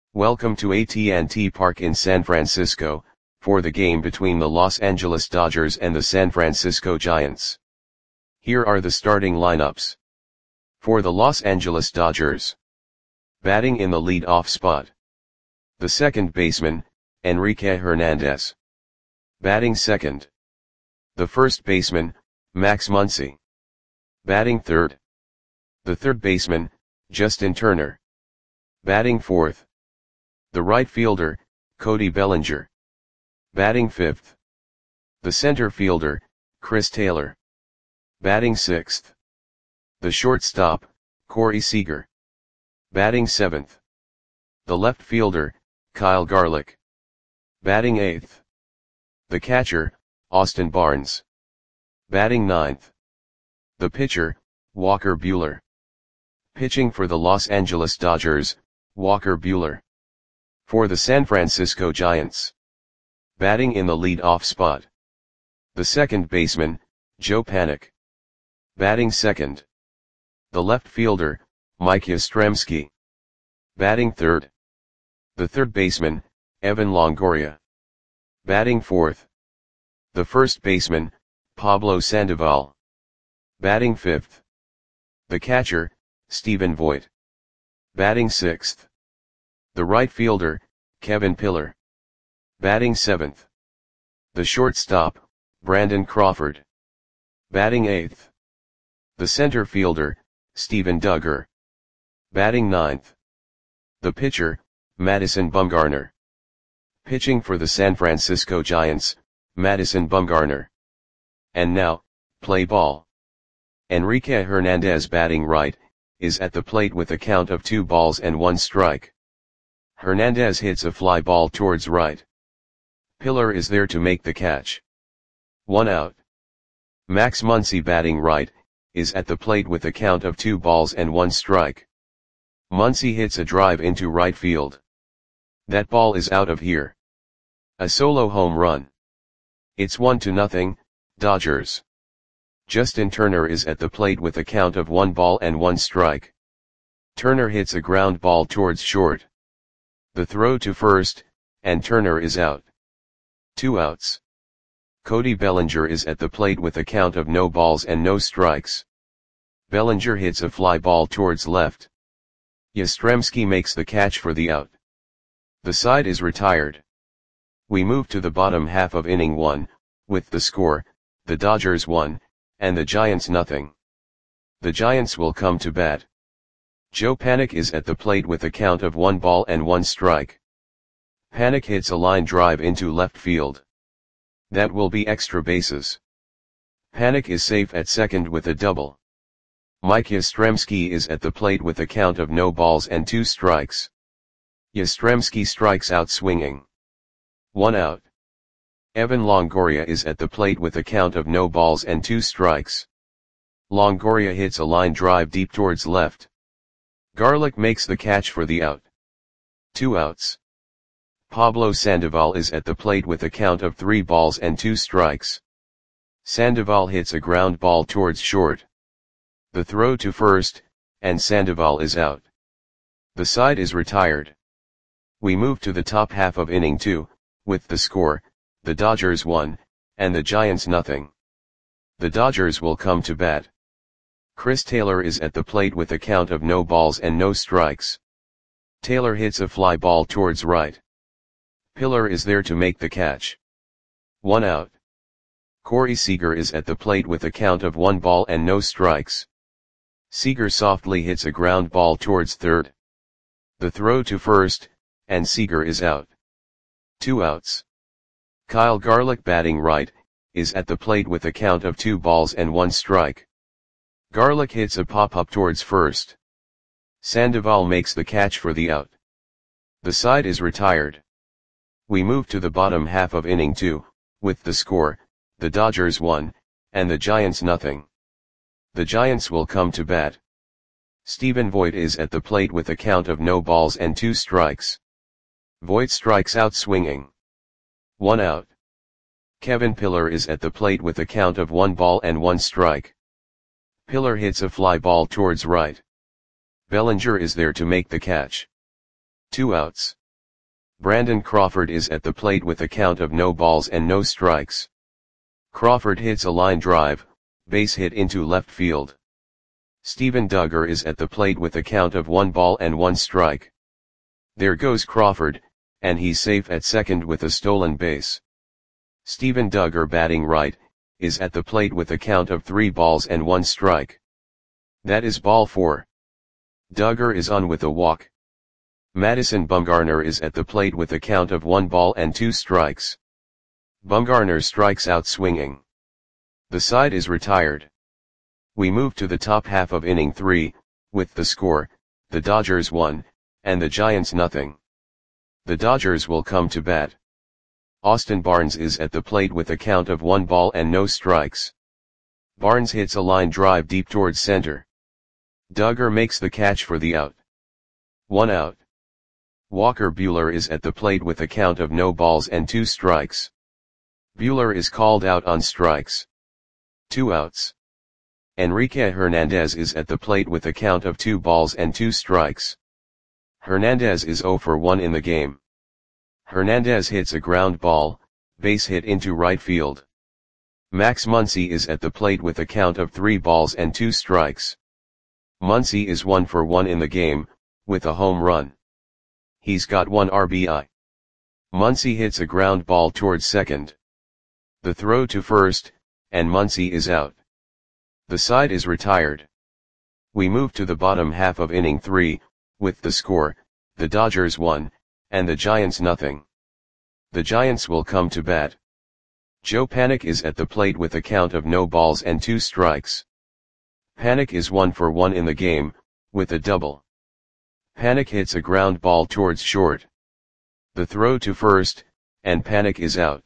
Welcome to AT&T Park in San Francisco, for the game between the Los Angeles Dodgers and the San Francisco Giants. Here are the starting lineups. For the Los Angeles Dodgers. Batting in the lead-off spot. The second baseman, Enrique Hernandez. Batting second. The first baseman, Max Muncy. Batting third. The third baseman, Justin Turner. Batting fourth. The right fielder, Cody Bellinger. Batting fifth. The center fielder, Chris Taylor. Batting sixth. The shortstop, Corey Seager. Batting seventh. The left fielder, Kyle Garlick. Batting eighth. The catcher, Austin Barnes. Batting ninth. The pitcher, Walker Buehler. Pitching for the Los Angeles Dodgers, Walker Buehler. For the San Francisco Giants. Batting in the lead-off spot. The second baseman, Joe Panik. Batting second. The left fielder, Mike Yastrzemski. Batting third. The third baseman, Evan Longoria. Batting fourth. The first baseman, Pablo Sandoval. Batting fifth. The catcher, Stephen Vogt. Batting sixth. The right fielder, Kevin Pillar. Batting seventh. The shortstop, Brandon Crawford. Batting eighth. The center fielder, Steven Duggar. Batting ninth. The pitcher, Madison Bumgarner. Pitching for the San Francisco Giants, Madison Bumgarner. And now, play ball. Enrique Hernandez batting right, is at the plate with a count of 2-1 strike. Hernandez hits a fly ball towards right. Pillar is there to make the catch. 1 out. Max Muncy batting right, is at the plate with a count of 2-1 strike. Muncy hits a drive into right field. That ball is out of here. A solo home run. It's 1-0, Dodgers. Justin Turner is at the plate with a count of 1-1 strike. Turner hits a ground ball towards short. The throw to first, and Turner is out. 2 outs. Cody Bellinger is at the plate with a count of no balls and no strikes. Bellinger hits a fly ball towards left. Yastrzemski makes the catch for the out. The side is retired. We move to the bottom half of inning 1, with the score, the Dodgers 1, and the Giants 0. The Giants will come to bat. Joe Panik is at the plate with a count of 1-1 strike. Panik hits a line drive into left field. That will be extra bases. Panik is safe at second with a double. Mike Yastrzemski is at the plate with a count of no balls and 2 strikes. Yastrzemski strikes out swinging. 1 out. Evan Longoria is at the plate with a count of no balls and 2 strikes. Longoria hits a line drive deep towards left. Garlick makes the catch for the out. 2 outs. Pablo Sandoval is at the plate with a count of 3-2 strikes. Sandoval hits a ground ball towards short. The throw to first, and Sandoval is out. The side is retired. We move to the top half of inning 2, with the score, the Dodgers 1, and the Giants 0. The Dodgers will come to bat. Chris Taylor is at the plate with a count of no balls and no strikes. Taylor hits a fly ball towards right. Pillar is there to make the catch. 1 out. Corey Seager is at the plate with a count of 1 ball and no strikes. Seager softly hits a ground ball towards third. The throw to first, and Seager is out. 2 outs. Kyle Garlick batting right, is at the plate with a count of 2-1 strike. Garlick hits a pop-up towards first. Sandoval makes the catch for the out. The side is retired. We move to the bottom half of inning 2, with the score, the Dodgers 1, and the Giants 0. The Giants will come to bat. Steven Vogt is at the plate with a count of no balls and 2 strikes. Vogt strikes out swinging. 1 out. Kevin Pillar is at the plate with a count of 1-1 strike. Pillar hits a fly ball towards right. Bellinger is there to make the catch. 2 outs. Brandon Crawford is at the plate with a count of no balls and no strikes. Crawford hits a line drive, base hit into left field. Steven Duggar is at the plate with a count of 1 ball and 1 strike. There goes Crawford, and he's safe at second with a stolen base. Steven Duggar, batting right, is at the plate with a count of 3 balls and 1 strike. That is ball 4. Duggar is on with a walk. Madison Bumgarner is at the plate with a count of 1 ball and 2 strikes. Bumgarner strikes out swinging. The side is retired. We move to the top half of inning 3, with the score, the Dodgers 1, and the Giants nothing. The Dodgers will come to bat. Austin Barnes is at the plate with a count of 1 ball and no strikes. Barnes hits a line drive deep towards center. Duggar makes the catch for the out. 1 out. Walker Buehler is at the plate with a count of no balls and 2 strikes. Buehler is called out on strikes. 2 outs. Enrique Hernandez is at the plate with a count of 2 balls and 2 strikes. Hernandez is 0 for 1 in the game. Hernandez hits a ground ball, base hit into right field. Max Muncy is at the plate with a count of 3 balls and 2 strikes. Muncy is 1 for 1 in the game, with a home run. He's got 1 RBI. Muncy hits a ground ball towards second. The throw to first, and Muncy is out. The side is retired. We move to the bottom half of inning 3, with the score, the Dodgers 1, and the Giants nothing. The Giants will come to bat. Joe Panik is at the plate with a count of no balls and 2 strikes. Panik is 1 for 1 in the game, with a double. Panik hits a ground ball towards short. The throw to first, and Panik is out.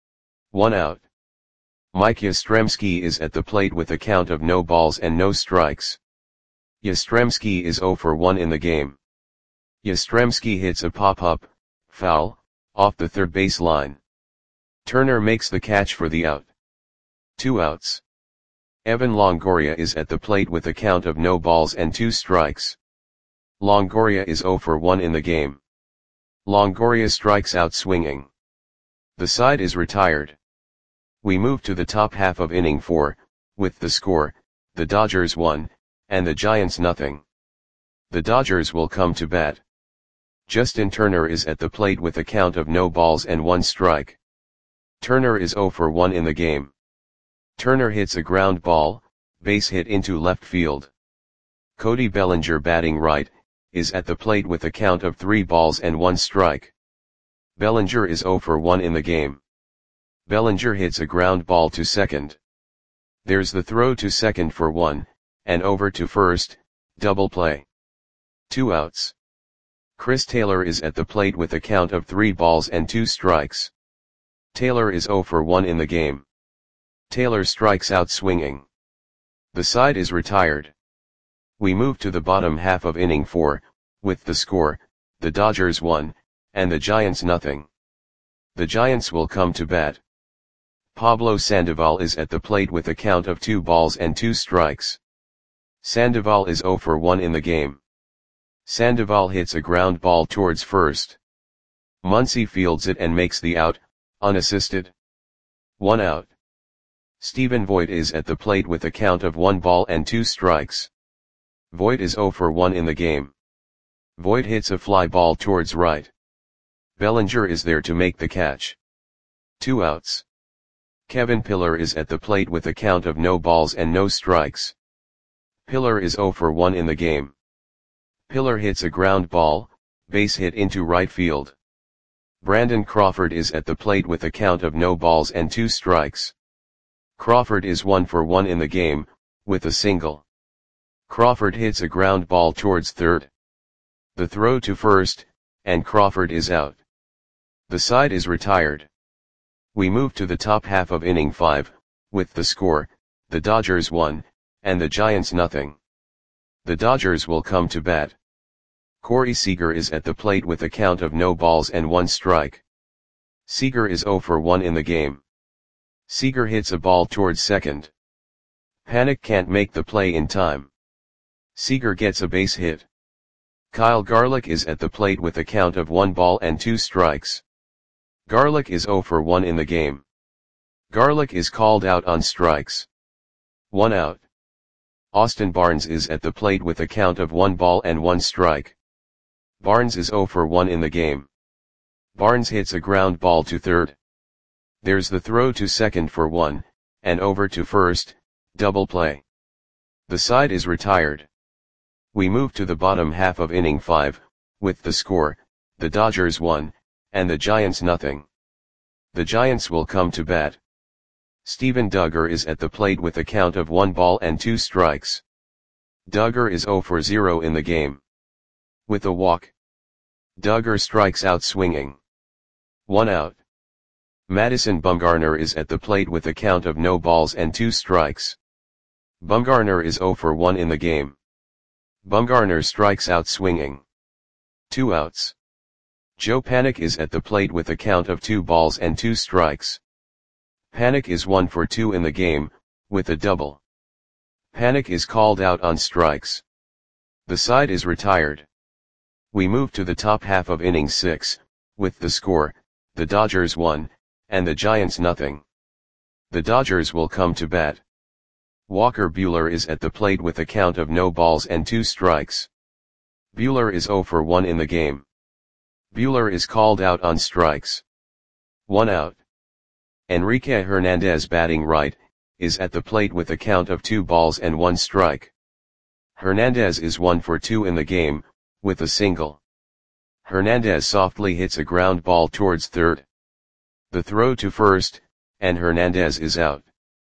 1 out. Mike Yastrzemski is at the plate with a count of no balls and no strikes. Yastrzemski is 0 for 1 in the game. Yastrzemski hits a pop-up, foul, off the third base line. Turner makes the catch for the out. 2 outs. Evan Longoria is at the plate with a count of no balls and 2 strikes. Longoria is 0 for 1 in the game. Longoria strikes out swinging. The side is retired. We move to the top half of inning 4, with the score, the Dodgers 1, and the Giants nothing. The Dodgers will come to bat. Justin Turner is at the plate with a count of no balls and 1 strike. Turner is 0 for 1 in the game. Turner hits a ground ball, base hit into left field. Cody Bellinger, batting right, is at the plate with a count of 3 balls and 1 strike. Bellinger is 0 for 1 in the game. Bellinger hits a ground ball to second. There's the throw to second for 1, and over to first, double play. 2 outs. Chris Taylor is at the plate with a count of 3 balls and 2 strikes. Taylor is 0 for 1 in the game. Taylor strikes out swinging. The side is retired. We move to the bottom half of inning 4, with the score, the Dodgers 1, and the Giants nothing. The Giants will come to bat. Pablo Sandoval is at the plate with a count of 2 balls and 2 strikes. Sandoval is 0 for 1 in the game. Sandoval hits a ground ball towards first. Muncy fields it and makes the out, unassisted. 1 out. Stephen Voit is at the plate with a count of 1 ball and 2 strikes. Voit is 0 for 1 in the game. Voit hits a fly ball towards right. Bellinger is there to make the catch. 2 outs. Kevin Pillar is at the plate with a count of no balls and no strikes. Pillar is 0 for 1 in the game. Pillar hits a ground ball, base hit into right field. Brandon Crawford is at the plate with a count of no balls and 2 strikes. Crawford is 1 for 1 in the game, with a single. Crawford hits a ground ball towards third. The throw to first, and Crawford is out. The side is retired. We move to the top half of inning 5, with the score, the Dodgers 1, and the Giants nothing. The Dodgers will come to bat. Corey Seager is at the plate with a count of no balls and 1 strike. Seager is 0 for 1 in the game. Seager hits a ball towards second. Panik can't make the play in time. Seager gets a base hit. Kyle Garlick is at the plate with a count of 1 ball and 2 strikes. Garlick is 0 for 1 in the game. Garlick is called out on strikes. 1 out. Austin Barnes is at the plate with a count of 1 ball and 1 strike. Barnes is 0 for 1 in the game. Barnes hits a ground ball to third. There's the throw to second for 1, and over to first, double play. The side is retired. We move to the bottom half of inning 5, with the score, the Dodgers 1, and the Giants nothing. The Giants will come to bat. Steven Duggar is at the plate with a count of 1 ball and 2 strikes. Duggar is 0 for 0 in the game. With a walk, Duggar strikes out swinging. 1 out. Madison Bumgarner is at the plate with a count of no balls and 2 strikes. Bumgarner is 0 for 1 in the game. Bumgarner strikes out swinging. 2 outs. Joe Panik is at the plate with a count of 2 balls and 2 strikes. Panik is 1 for 2 in the game, with a double. Panik is called out on strikes. The side is retired. We move to the top half of inning 6, with the score, the Dodgers 1, and the Giants nothing. The Dodgers will come to bat. Walker Buehler is at the plate with a count of no balls and 2 strikes. Buehler is 0 for 1 in the game. Buehler is called out on strikes. 1 out. Enrique Hernandez, batting right, is at the plate with a count of 2 balls and 1 strike. Hernandez is 1 for 2 in the game, with a single. Hernandez softly hits a ground ball towards third. The throw to first, and Hernandez is out.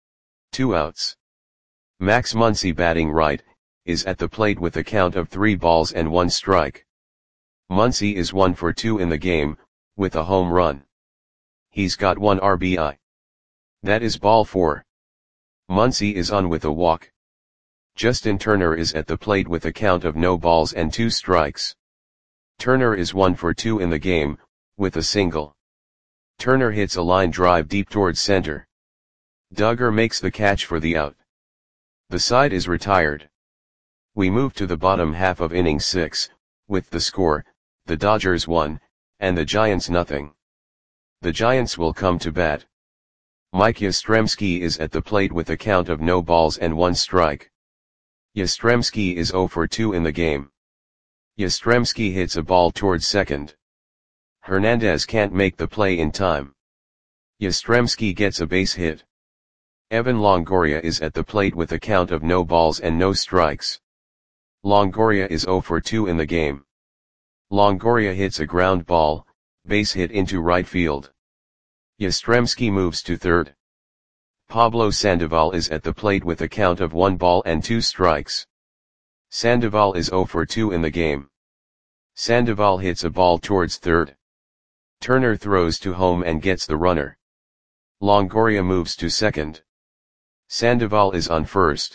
2 outs. Max Muncy, batting right, is at the plate with a count of 3 balls and 1 strike. Muncy is 1 for 2 in the game, with a home run. He's got 1 RBI. That is ball 4. Muncy is on with a walk. Justin Turner is at the plate with a count of no balls and 2 strikes. Turner is 1 for 2 in the game, with a single. Turner hits a line drive deep towards center. Duggar makes the catch for the out. The side is retired. We move to the bottom half of inning 6, with the score, the Dodgers 1, and the Giants nothing. The Giants will come to bat. Mike Yastrzemski is at the plate with a count of no balls and 1 strike. Yastrzemski is 0 for 2 in the game. Yastrzemski hits a ball towards second. Hernandez can't make the play in time. Yastrzemski gets a base hit. Evan Longoria is at the plate with a count of no balls and no strikes. Longoria is 0 for 2 in the game. Longoria hits a ground ball, base hit into right field. Yastrzemski moves to third. Pablo Sandoval is at the plate with a count of 1 ball and 2 strikes. Sandoval is 0 for 2 in the game. Sandoval hits a ball towards third. Turner throws to home and gets the runner. Longoria moves to second. Sandoval is on first.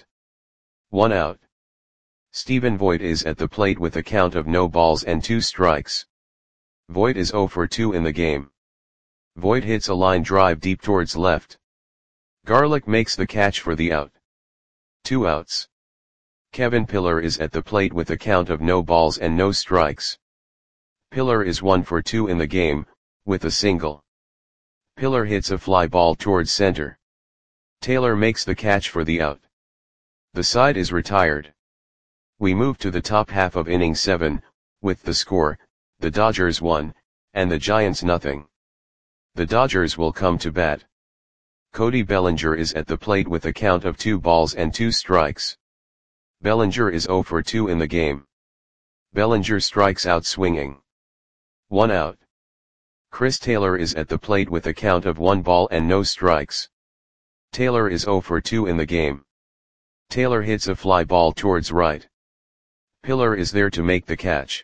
1 out. Stephen Voit is at the plate with a count of no balls and 2 strikes. Voit is 0 for 2 in the game. Voit hits a line drive deep towards left. Garlick makes the catch for the out. 2 outs. Kevin Pillar is at the plate with a count of no balls and no strikes. Pillar is 1 for 2 in the game, with a single. Pillar hits a fly ball towards center. Taylor makes the catch for the out. The side is retired. We move to the top half of inning 7, with the score, the Dodgers 1, and the Giants nothing. The Dodgers will come to bat. Cody Bellinger is at the plate with a count of 2 balls and 2 strikes. Bellinger is 0 for 2 in the game. Bellinger strikes out swinging. 1 out. Chris Taylor is at the plate with a count of 1 ball and no strikes. Taylor is 0 for 2 in the game. Taylor hits a fly ball towards right. Pillar is there to make the catch.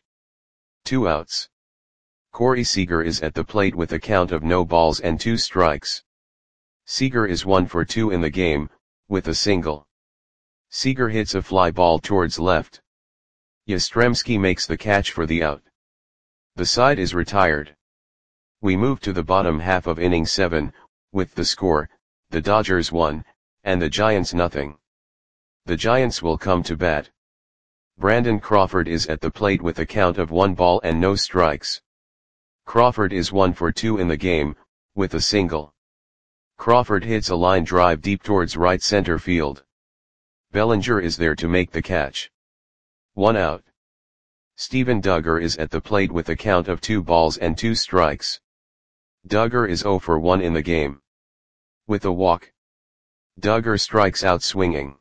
2 outs. Corey Seager is at the plate with a count of no balls and 2 strikes. Seager is 1 for 2 in the game, with a single. Seager hits a fly ball towards left. Yastrzemski makes the catch for the out. The side is retired. We move to the bottom half of inning 7, with the score, the Dodgers 1, and the Giants nothing. The Giants will come to bat. Brandon Crawford is at the plate with a count of 1 ball and no strikes. Crawford is 1 for 2 in the game, with a single. Crawford hits a line drive deep towards right center field. Bellinger is there to make the catch. 1 out. Steven Duggar is at the plate with a count of 2 balls and 2 strikes. Duggar is 0 for 1 in the game. With a walk. Duggar strikes out swinging.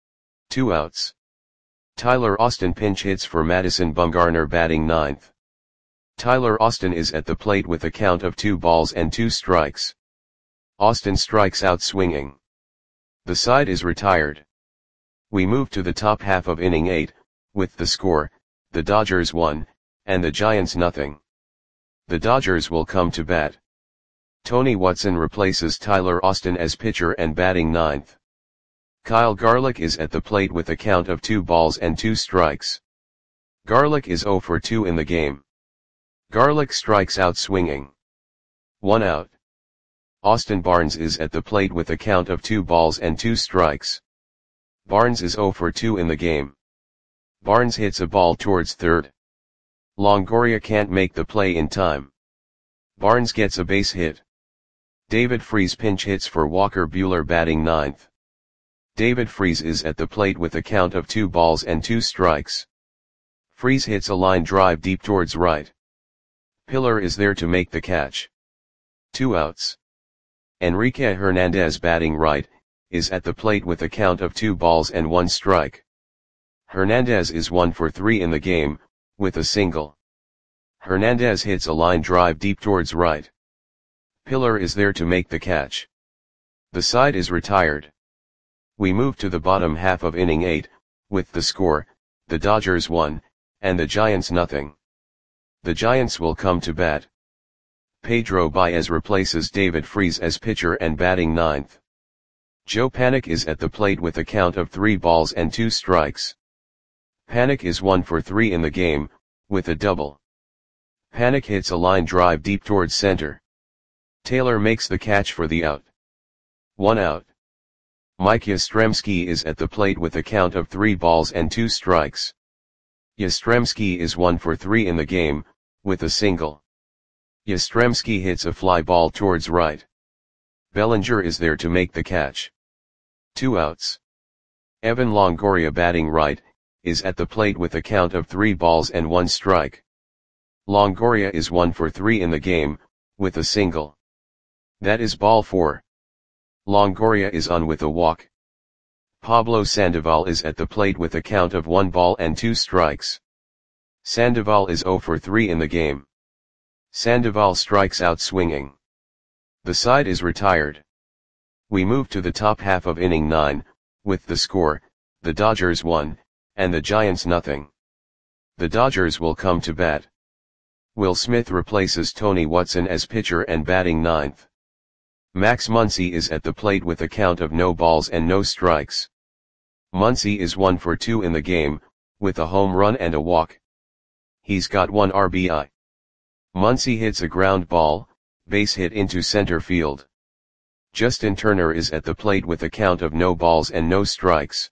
2 outs. Tyler Austin pinch hits for Madison Bumgarner batting ninth. Tyler Austin is at the plate with a count of 2 balls and 2 strikes. Austin strikes out swinging. The side is retired. We move to the top half of inning 8, with the score, the Dodgers 1, and the Giants nothing. The Dodgers will come to bat. Tony Watson replaces Tyler Austin as pitcher and batting ninth. Kyle Garlick is at the plate with a count of 2 balls and 2 strikes. Garlick is 0 for 2 in the game. Garlick strikes out swinging. 1 out. Austin Barnes is at the plate with a count of 2 balls and 2 strikes. Barnes is 0 for 2 in the game. Barnes hits a ball towards third. Longoria can't make the play in time. Barnes gets a base hit. David Freese pinch hits for Walker Buehler batting ninth. David Freese is at the plate with a count of 2 balls and 2 strikes. Freese hits a line drive deep towards right. Pillar is there to make the catch. 2 outs. Enrique Hernandez batting right, is at the plate with a count of 2 balls and 1 strike. Hernandez is 1 for 3 in the game, with a single. Hernandez hits a line drive deep towards right. Pillar is there to make the catch. The side is retired. We move to the bottom half of inning 8, with the score, the Dodgers 1, and the Giants nothing. The Giants will come to bat. Pedro Baez replaces David Freese as pitcher and batting ninth. Joe Panik is at the plate with a count of 3 balls and 2 strikes. Panik is 1 for 3 in the game, with a double. Panik hits a line drive deep towards center. Taylor makes the catch for the out. 1 out. Mike Yastrzemski is at the plate with a count of 3 balls and 2 strikes. Yastrzemski is 1 for 3 in the game, with a single. Yastrzemski hits a fly ball towards right. Bellinger is there to make the catch. 2 outs. Evan Longoria batting right, is at the plate with a count of 3 balls and 1 strike. Longoria is 1 for 3 in the game, with a single. That is ball 4. Longoria is on with a walk. Pablo Sandoval is at the plate with a count of 1 ball and 2 strikes. Sandoval is 0 for 3 in the game. Sandoval strikes out swinging. The side is retired. We move to the top half of inning 9, with the score, the Dodgers 1, and the Giants nothing. The Dodgers will come to bat. Will Smith replaces Tony Watson as pitcher and batting ninth. Max Muncy is at the plate with a count of no balls and no strikes. Muncy is 1 for 2 in the game, with a home run and a walk. He's got 1 RBI. Muncy hits a ground ball, base hit into center field. Justin Turner is at the plate with a count of no balls and no strikes.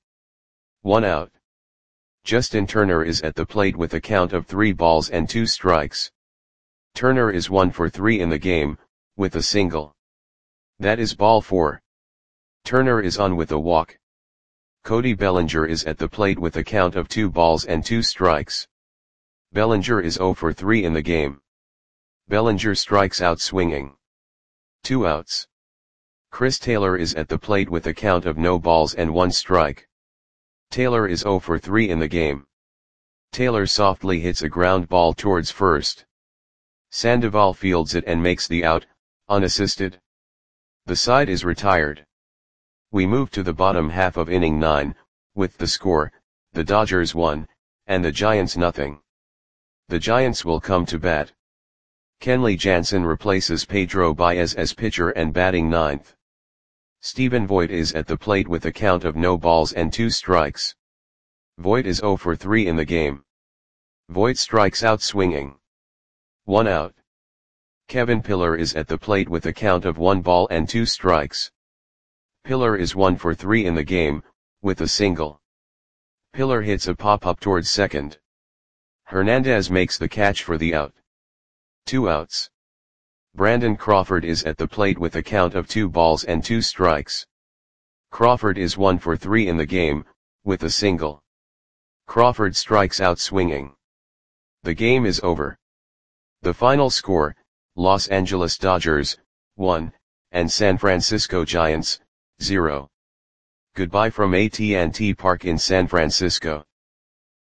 1 out. Justin Turner is at the plate with a count of 3 balls and 2 strikes. Turner is 1 for 3 in the game, with a single. That is ball 4. Turner is on with a walk. Cody Bellinger is at the plate with a count of 2 balls and 2 strikes. Bellinger is 0 for 3 in the game. Bellinger strikes out swinging. 2 outs. Chris Taylor is at the plate with a count of no balls and 1 strike. Taylor is 0 for 3 in the game. Taylor softly hits a ground ball towards first. Sandoval fields it and makes the out, unassisted. The side is retired. We move to the bottom half of inning 9, with the score, the Dodgers 1, and the Giants nothing. The Giants will come to bat. Kenley Jansen replaces Pedro Baez as pitcher and batting ninth. Stephen Voit is at the plate with a count of no balls and 2 strikes. Voit is 0 for 3 in the game. Voit strikes out swinging. 1 out. Kevin Pillar is at the plate with a count of 1 ball and 2 strikes. Pillar is 1 for 3 in the game, with a single. Pillar hits a pop-up towards second. Hernandez makes the catch for the out. 2 outs. Brandon Crawford is at the plate with a count of 2 balls and 2 strikes. Crawford is 1 for 3 in the game, with a single. Crawford strikes out swinging. The game is over. The final score, Los Angeles Dodgers, 1, and San Francisco Giants, 0. Goodbye from AT&T Park in San Francisco.